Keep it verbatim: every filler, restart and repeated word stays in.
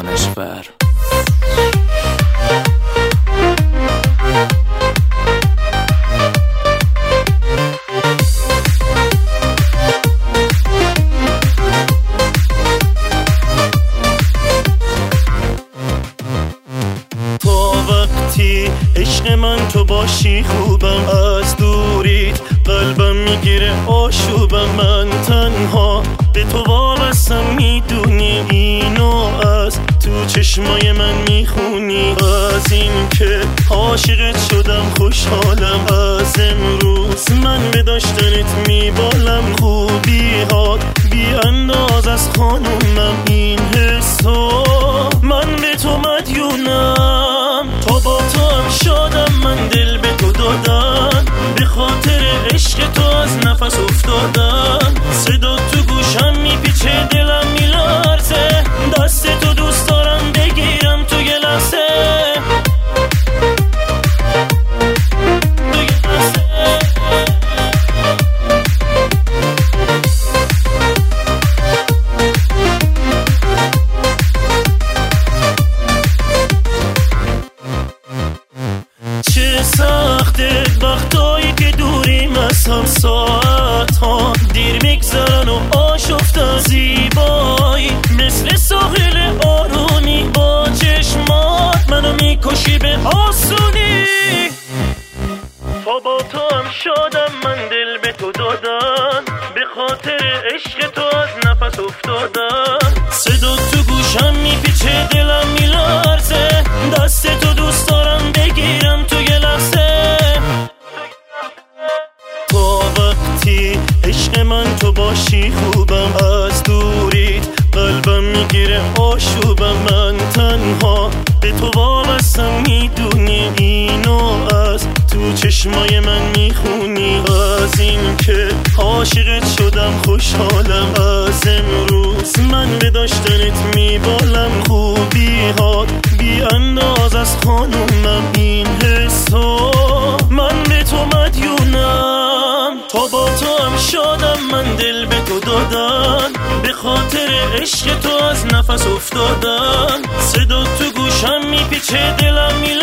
دانشور. عشق من تو باشی خوبم، از دوریت قلبم میگیره آشوبم. من تنها به تو وابستم، میدونی اینو از تو چشمای من میخونی. از این که عاشقت شدم خوشحالم، از امروز من به داشتنت میبالم. خوبی هات بی انداز از خانومم، این حسو من به تو مدیونم. تا با تو هم شادم، من دل به تو دادم، به خاطر عشق تو از نفس افتادم. صدا تو گوشم میپیچه دلم میلرزه، دست تو دوست دارم بگیرم تو یه لحظه. چه سخته وقتایی که دوریم از هم، ساعت ها دیر میگذرن و آشفته زیبایی. مثل ساحل آرونی با چشمات منو میکشی به آسونی. تا با تو هم شادم، من دل به تو دادم، به خاطر عشق تو از نفس افتادم. صدا تو گوشم میپیچه دلم میلرزه، دست تو دوست دارم بگیرم تو یه لحظه. تا وقتی عشق من تو باشی خوبم، از دوریت قلبم میگیره آشوبم. من تنها به تو وابستم، میدونی اینو از تو چشمای من میخونی. از این که عاشقت شدم خوشحالم، از امروز من به داشتنت میبالم. خوبی هات بی انداز از خانومم، این حسو من به تو مدیونم. تا با تو هم شادم، من دل به تو دادم، به خاطر عشق تو از نفس افتادم. صدا تو گوشم میپیچه دلم میلرزه،